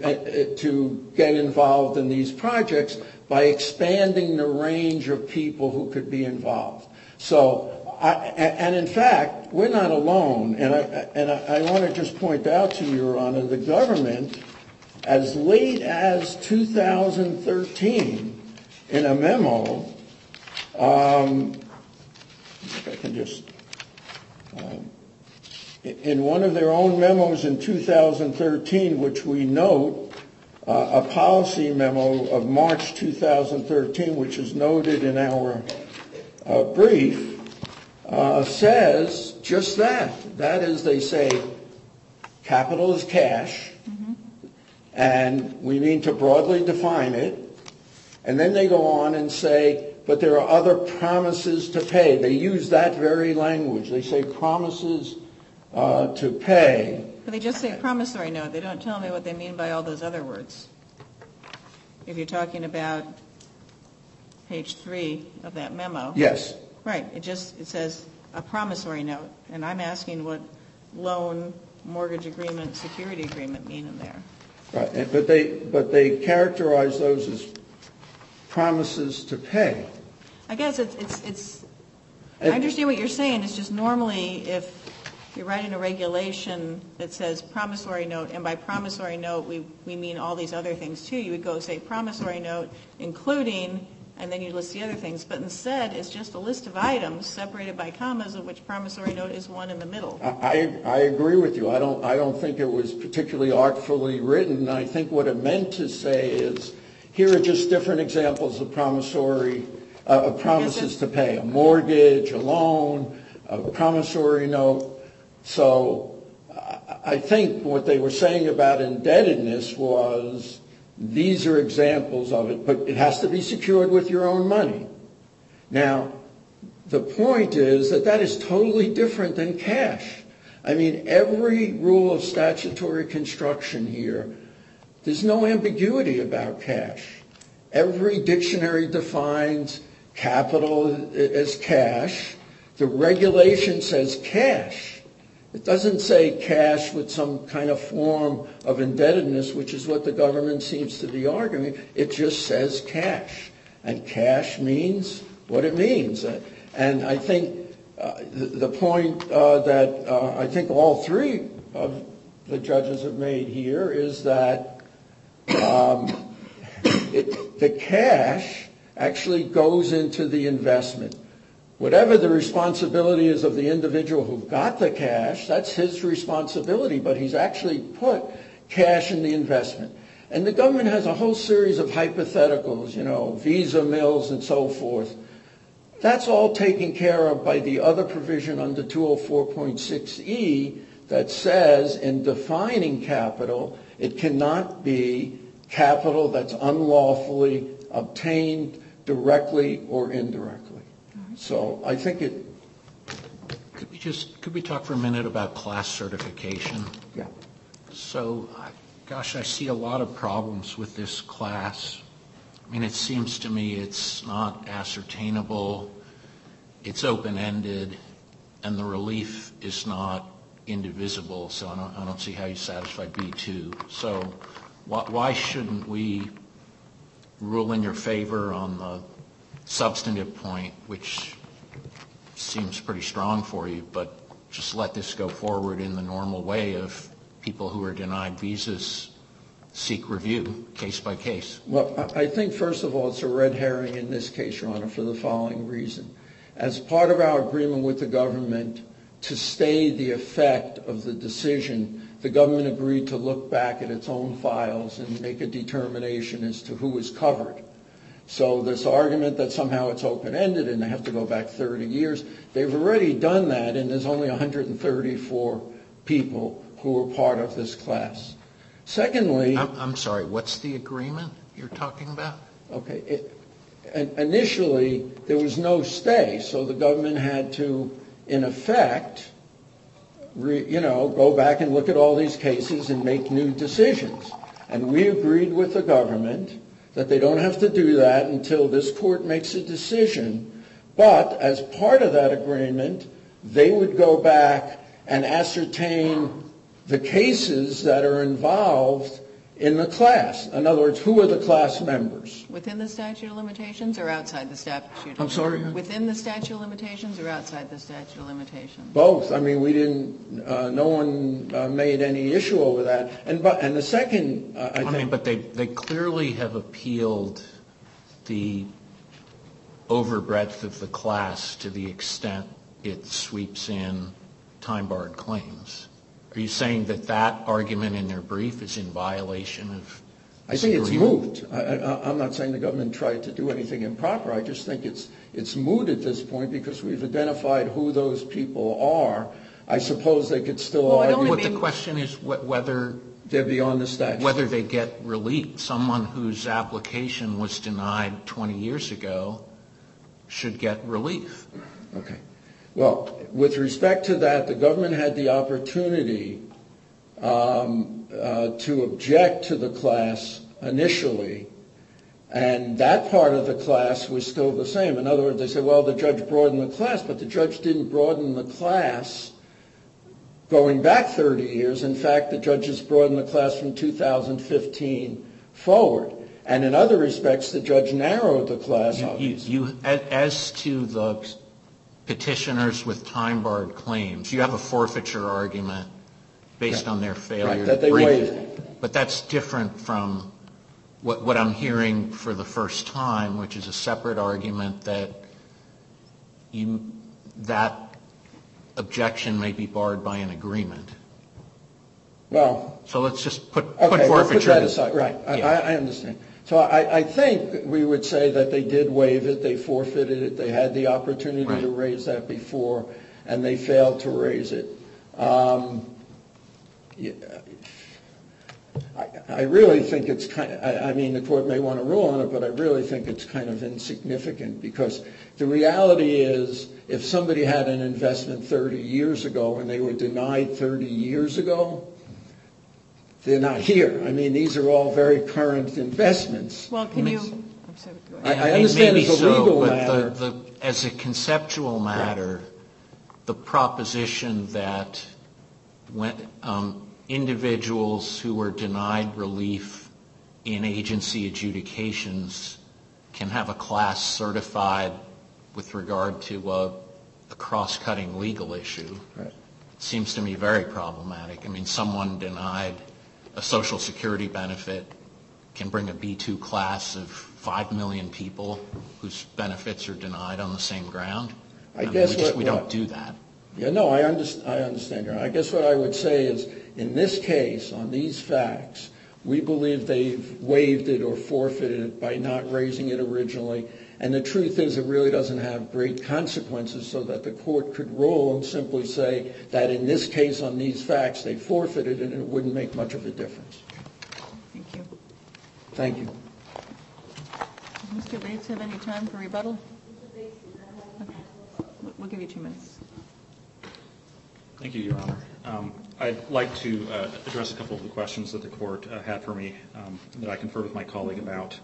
to get involved in these projects by expanding the range of people who could be involved. So, and in fact, we're not alone. And I want to just point out to you, Your Honor, the government, as late as 2013, in a memo, if I can just, in one of their own memos in 2013, which we note, a policy memo of March 2013, which is noted in our brief, says just that. That is, they say, capital is cash, and we mean to broadly define it. And then they go on and say, but there are other promises to pay. They use that very language. They say promises to pay. But they just say promissory note. They don't tell me what they mean by all those other words. If you're talking about page 3 of that memo. Yes. Right. It says a promissory note. And I'm asking what loan, mortgage agreement, security agreement mean in there. Right. But they characterize those as promises to pay. I guess it's I understand what you're saying. It's just normally if you're writing a regulation that says promissory note, and by promissory note we mean all these other things too, you would go say promissory note including, and then you list the other things. But instead it's just a list of items separated by commas, of which promissory note is one in the middle. I agree with you. I don't think it was particularly artfully written. I think what it meant to say is, here are just different examples of promissory, of promises to pay. A mortgage, a loan, a promissory note. So I think what they were saying about indebtedness was these are examples of it, but it has to be secured with your own money. Now, the point is that is totally different than cash. I mean, every rule of statutory construction here, there's no ambiguity about cash. Every dictionary defines capital as cash. The regulation says cash. It doesn't say cash with some kind of form of indebtedness, which is what the government seems to be arguing. It just says cash. And cash means what it means. And I think the point that I think all three of the judges have made here is that the cash actually goes into the investment. Whatever the responsibility is of the individual who got the cash, that's his responsibility, but he's actually put cash in the investment. And the government has a whole series of hypotheticals, Visa mills and so forth. That's all taken care of by the other provision under 204.6E that says in defining capital, it cannot be capital that's unlawfully obtained directly or indirectly. So I think it... Could we talk for a minute about class certification? Yeah. So, gosh, I see a lot of problems with this class. I mean, it seems to me it's not ascertainable, it's open-ended, and the relief is not indivisible, so I don't see how you satisfy B2. So why shouldn't we rule in your favor on the substantive point, which seems pretty strong for you, but just let this go forward in the normal way of people who are denied visas seek review case by case? Well, I think, first of all, it's a red herring in this case, Your Honor, for the following reason. As part of our agreement with the government to stay the effect of the decision, the government agreed to look back at its own files and make a determination as to who was covered. So this argument that somehow it's open-ended and they have to go back 30 years, they've already done that, and there's only 134 people who were part of this class. Secondly... I'm sorry, what's the agreement you're talking about? Okay. Initially, there was no stay, so the government had to, in effect, go back and look at all these cases and make new decisions. And we agreed with the government that they don't have to do that until this court makes a decision. But as part of that agreement, they would go back and ascertain the cases that are involved in the class. In other words, who are the class members? Within the statute of limitations or outside the statute? I'm sorry? Within the statute of limitations or outside the statute of limitations? Both. I mean, we didn't, no one made any issue over that. And the second, I think... But they clearly have appealed the overbreadth of the class to the extent it sweeps in time-barred claims. Are you saying that argument in their brief is in violation of this agreement? I think it's moot. I'm not saying the government tried to do anything improper. I just think it's moot at this point because we've identified who those people are. I suppose they could still argue... What the question is whether... They're beyond the statute. Whether they get relief. Someone whose application was denied 20 years ago should get relief. Okay. Well, with respect to that, the government had the opportunity to object to the class initially, and that part of the class was still the same. In other words, they said, well, the judge broadened the class, but the judge didn't broaden the class going back 30 years. In fact, the judges broadened the class from 2015 forward. And in other respects, the judge narrowed the class. As to the petitioners with time-barred claims, you have a forfeiture argument based on their failure that they waived it. But that's different from what I'm hearing for the first time, which is a separate argument that that objection may be barred by an agreement. Well... So let's just put forfeiture... We'll put that aside. Right. Yeah. I understand. So I think we would say that they did waive it, they forfeited it, they had the opportunity to raise that before, and they failed to raise it. I really think it's kind of, I mean, the court may want to rule on it, but I really think it's kind of insignificant, because the reality is if somebody had an investment 30 years ago and they were denied 30 years ago, they're not here. I mean, these are all very current investments. Well, can you, I'm sorry, go ahead. I understand maybe it's a legal so, matter. but as a conceptual matter, the proposition that when individuals who were denied relief in agency adjudications can have a class certified with regard to a cross-cutting legal issue, Right. seems to me very problematic. I mean, someone denied a Social Security benefit can bring a B2 class of 5 million people whose benefits are denied on the same ground. I guess we don't do that. Yeah, no, I understand. Your Honor. I guess what I would say is, in this case, on these facts, we believe they've waived it or forfeited it by not raising it originally. And the truth is, it really doesn't have great consequences, so that the court could rule and simply say that in this case, on these facts, they forfeited it, and it wouldn't make much of a difference. Thank you. Thank you. Does Mr. Bates have any time for rebuttal? Okay. We'll give you 2 minutes. Thank you, Your Honor. I'd like to address a couple of the questions that the court had for me that I conferred with my colleague about.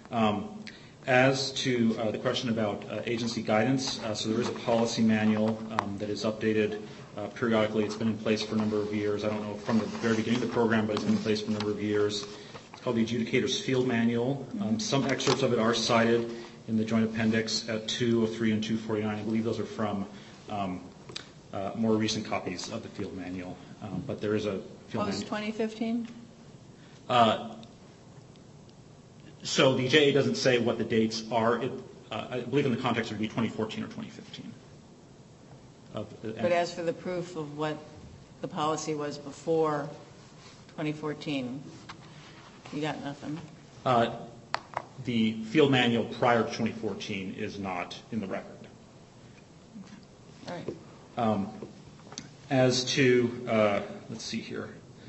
As to the question about agency guidance, so there is a policy manual that is updated periodically. It's been in place for a number of years. I don't know from the very beginning of the program, but it's been in place for a number of years. It's called the Adjudicator's Field Manual. Some excerpts of it are cited in the Joint Appendix at 203 and 249. I believe those are from more recent copies of the Field Manual. But there is a Field Manual. Post-2015? So the JA doesn't say what the dates are. I believe in the context it would be 2014 or 2015. But as for the proof of what the policy was before 2014, you got nothing? The Field Manual prior to 2014 is not in the record. All right. As to, let's see here.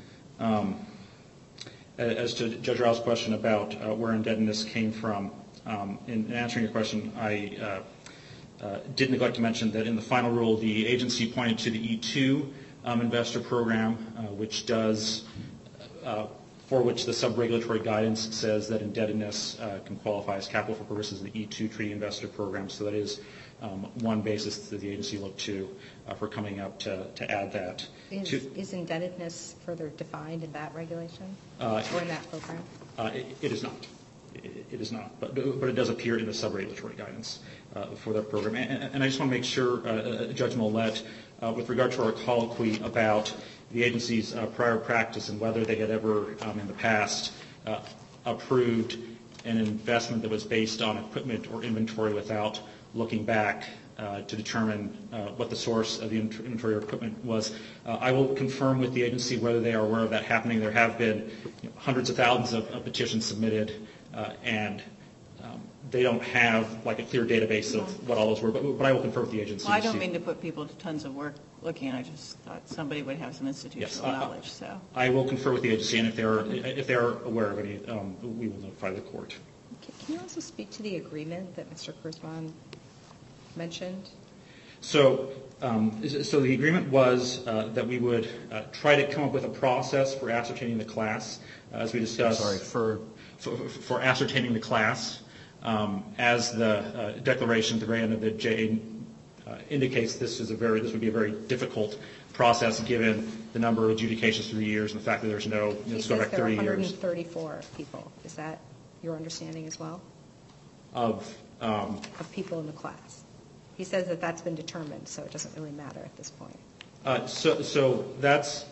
As to Judge Rao's question about where indebtedness came from, in answering your question, I did neglect to mention that in the final rule, the agency pointed to the E2 investor program, which does, for which the sub-regulatory guidance says that indebtedness can qualify as capital for purposes of the E2 treaty investor program. So that is one basis that the agency looked to for coming up to add that. Is indebtedness further defined in that regulation or in that program? It is not. It is not, but it does appear in the sub-regulatory guidance for that program. And I just want to make sure, Judge Millett, with regard to our colloquy about the agency's prior practice and whether they had ever in the past approved an investment that was based on equipment or inventory without looking back to determine what the source of the inventory or equipment was. I will confirm with the agency whether they are aware of that happening. There have been hundreds of thousands of petitions submitted, and they don't have like a clear database of what all those were, but I will confirm with the agency. Well, I don't mean to put people to tons of work looking. I just thought somebody would have some institutional knowledge. So I will confer with the agency, and if they are aware of any, we will notify the court. Can you also speak to the agreement that Mr. Kurzban mentioned? So the agreement was that we would try to come up with a process for ascertaining the class, as we discussed. For ascertaining the class, as the declaration at the very end of the JA indicates, this would be a very difficult process given the number of adjudications through the years and the fact that there's no sort of 30 years. There are 134 people. Is that your understanding as well? Of people in the class. He says that that's been determined, so it doesn't really matter at this point. So that's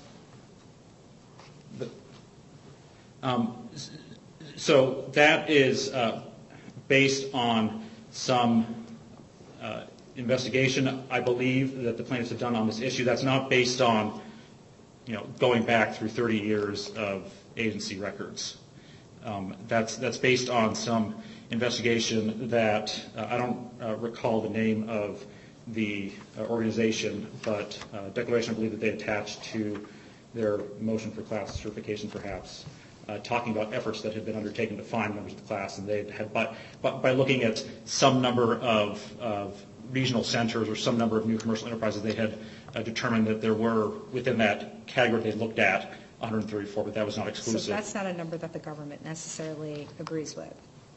so that is based on some investigation, I believe, that the plaintiffs have done on this issue. That's not based on, going back through 30 years of agency records. That's based on some investigation that I don't recall the name of the organization, but a declaration I believe that they attached to their motion for class certification, perhaps, talking about efforts that had been undertaken to find members of the class, and they had, by looking at some number of regional centers or some number of new commercial enterprises, they had determined that there were, within that category they looked at, 134, but that was not exclusive. So that's not a number that the government necessarily agrees with.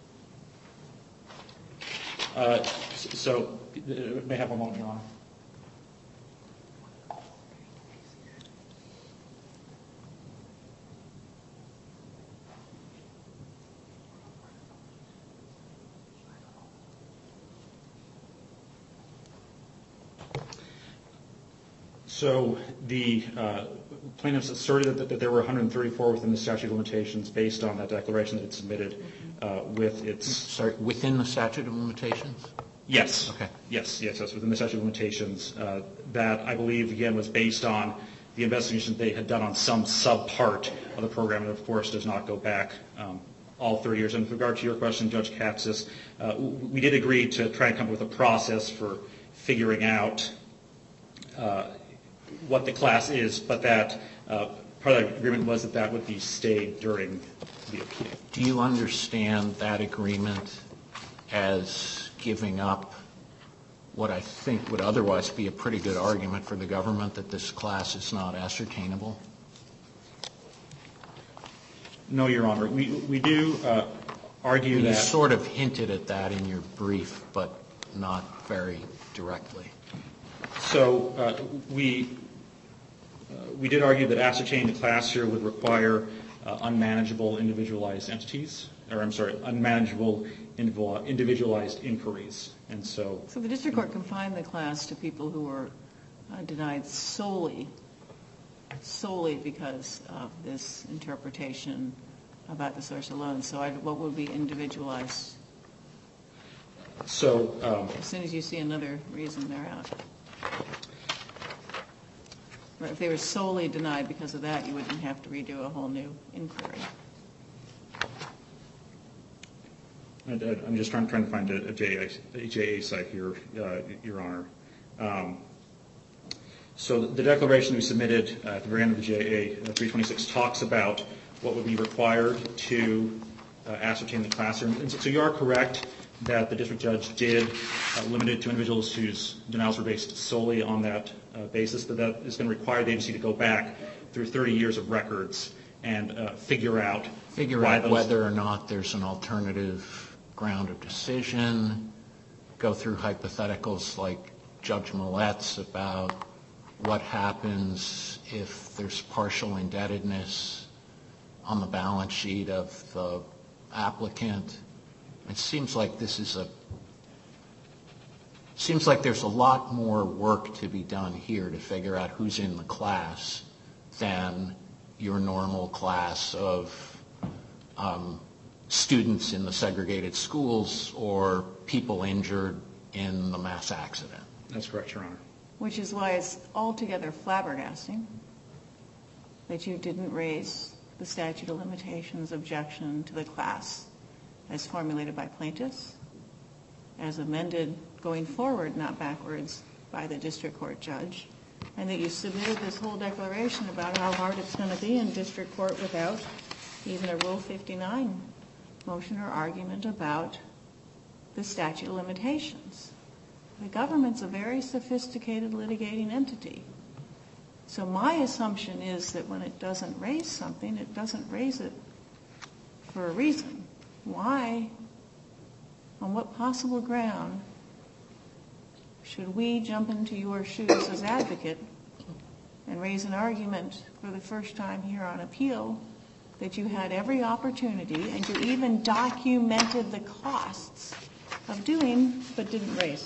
So, may I have one moment, Your Honor? So the plaintiffs asserted that there were 134 within the statute of limitations based on that declaration that it submitted with its... Sorry, within the statute of limitations? Yes. Okay. Yes, within the statute of limitations. That, I believe, again, was based on the investigation they had done on some subpart of the program, and of course does not go back all 30 years. And with regard to your question, Judge Katsas, we did agree to try and come up with a process for figuring out what the class is, but that part of the agreement was that would be stayed during the appeal. Do you understand that agreement as giving up what I think would otherwise be a pretty good argument for the government that this class is not ascertainable? No, Your Honor. We do argue that... You sort of hinted at that in your brief, but not very directly. So we did argue that ascertaining the class here would require unmanageable individualized entities, or I'm sorry, unmanageable individualized inquiries. And so the district court confined the class to people who were denied solely because of this interpretation about the source of loan. So what would be individualized? So as soon as you see another reason, they're out. Or if they were solely denied because of that, you wouldn't have to redo a whole new inquiry. I'm just trying to find a JA site here, Your Honor. So the declaration we submitted at the very end of the JA 326 talks about what would be required to ascertain the class. And so you are correct that the district judge did limit it to individuals whose denials were based solely on that basis, but that is going to require the agency to go back through 30 years of records and figure out whether or not there's an alternative ground of decision, go through hypotheticals like Judge Millett's about what happens if there's partial indebtedness on the balance sheet of the applicant. It seems like there's a lot more work to be done here to figure out who's in the class than your normal class of students in the segregated schools or people injured in the mass accident. That's correct, Your Honor. Which is why it's altogether flabbergasting that you didn't raise the statute of limitations objection to the class as formulated by plaintiffs, as amended going forward, not backwards, by the district court judge, and that you submitted this whole declaration about how hard it's going to be in district court without even a Rule 59 motion or argument about the statute of limitations. The government's a very sophisticated litigating entity. So my assumption is that when it doesn't raise something, it doesn't raise it for a reason. Why, on what possible ground, should we jump into your shoes as advocate and raise an argument for the first time here on appeal that you had every opportunity and you even documented the costs of doing but didn't raise?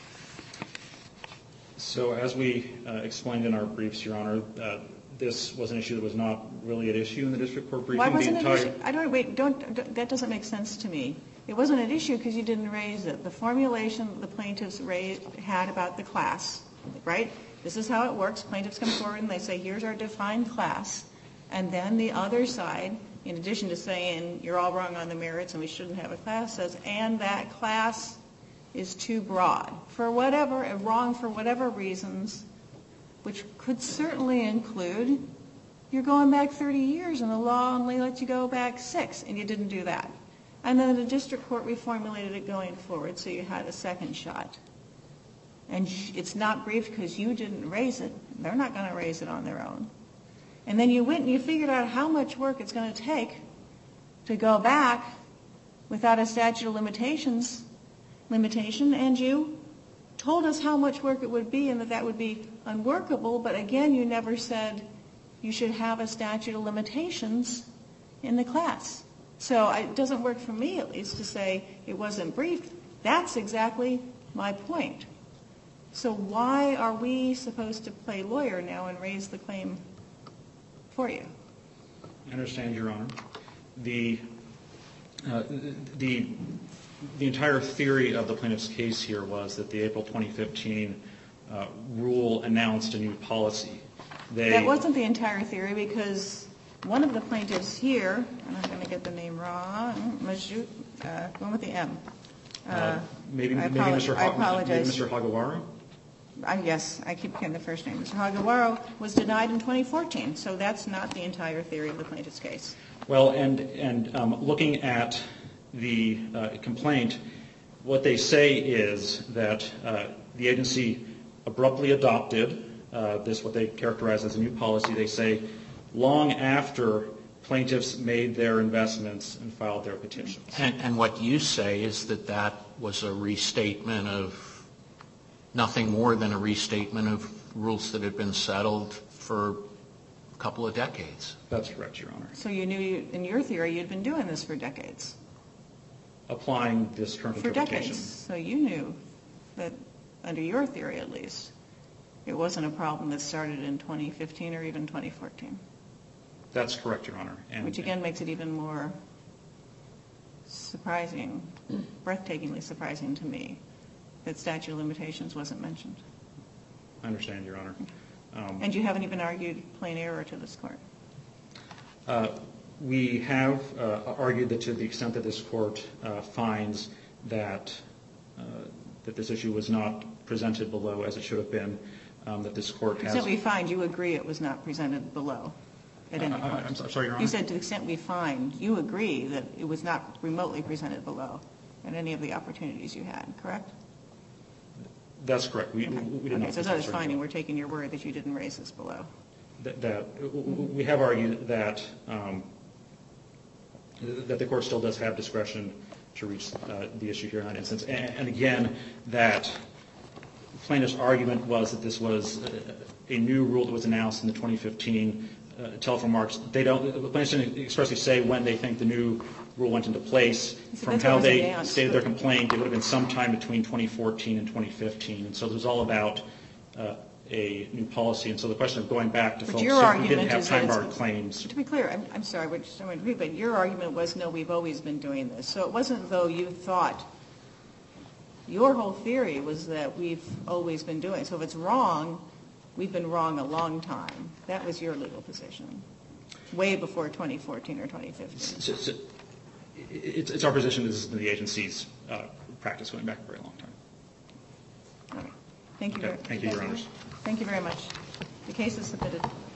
So as we explained in our briefs, Your Honor, this was an issue that was not really at issue in the district court briefing. Why wasn't it an issue? That doesn't make sense to me. It wasn't an issue because you didn't raise it. The formulation the plaintiffs had about the class, right? This is how it works. Plaintiffs come forward and they say, here's our defined class. And then the other side, in addition to saying you're all wrong on the merits and we shouldn't have a class, says, and that class is too broad for whatever, wrong for whatever reasons, which could certainly include you're going back 30 years and the law only lets you go back 6, and you didn't do that. And then the district court reformulated it going forward, so you had a second shot. And it's not briefed because you didn't raise it. They're not going to raise it on their own. And then you went and you figured out how much work it's going to take to go back without a statute of limitation, and you told us how much work it would be and that would be unworkable, but again, you never said you should have a statute of limitations in the class. So it doesn't work for me, at least, to say it wasn't briefed. That's exactly my point. So why are we supposed to play lawyer now and raise the claim for you? I understand, Your Honor. The entire theory of the plaintiff's case here was that the April 2015 rule announced a new policy. That wasn't the entire theory, because one of the plaintiffs here, and I'm going to get the name wrong, one with the M. Maybe I Mr. apologize. Mr. Hagawara? Yes, I keep getting the first name. Mr. Hagawara was denied in 2014, so that's not the entire theory of the plaintiff's case. Well, and looking at the complaint, what they say is that the agency abruptly adopted this, what they characterize as a new policy. They say long after plaintiffs made their investments and filed their petitions. And what you say is that that was a restatement of, nothing more than a restatement of rules that had been settled for a couple of decades. That's correct, Your Honor. So you knew, in your theory, you'd been doing this for decades. Applying this current interpretation. For decades. So you knew that, under your theory at least, it wasn't a problem that started in 2015 or even 2014. That's correct, Your Honor. Which again makes it even more surprising, breathtakingly surprising to me, that statute of limitations wasn't mentioned. I understand, Your Honor. And you haven't even argued plain error to this court. We have argued that to the extent that this court finds that this issue was not presented below as it should have been, that this court has... To the extent we find, you agree it was not presented below at any point. I'm sorry, Your Honor? You said to the extent we find, you agree that it was not remotely presented below at any of the opportunities you had, correct? That's correct. We did not... So that is finding. We're taking your word that you didn't raise this below. We have argued that the court still does have discretion to reach the issue here in that instance. And again, that plaintiff's argument was that this was a new rule that was announced in the 2015 telephone marks. The plaintiffs didn't expressly say when they think the new rule went into place. From how they stated their complaint, it would have been sometime between 2014 and 2015. And so it was all about a new policy. And so the question of going back to folks who didn't have time-barred claims. To be clear, I'm sorry, but your argument was, no, we've always been doing this. So it wasn't as though you thought, your whole theory was that we've always been doing it. So if it's wrong, we've been wrong a long time. That was your legal position, way before 2014 or 2015. It's our position that this has been the agency's practice going back a very long time. All right. Thank you. Thank you, Your Honors. Thank you very much. The case is submitted.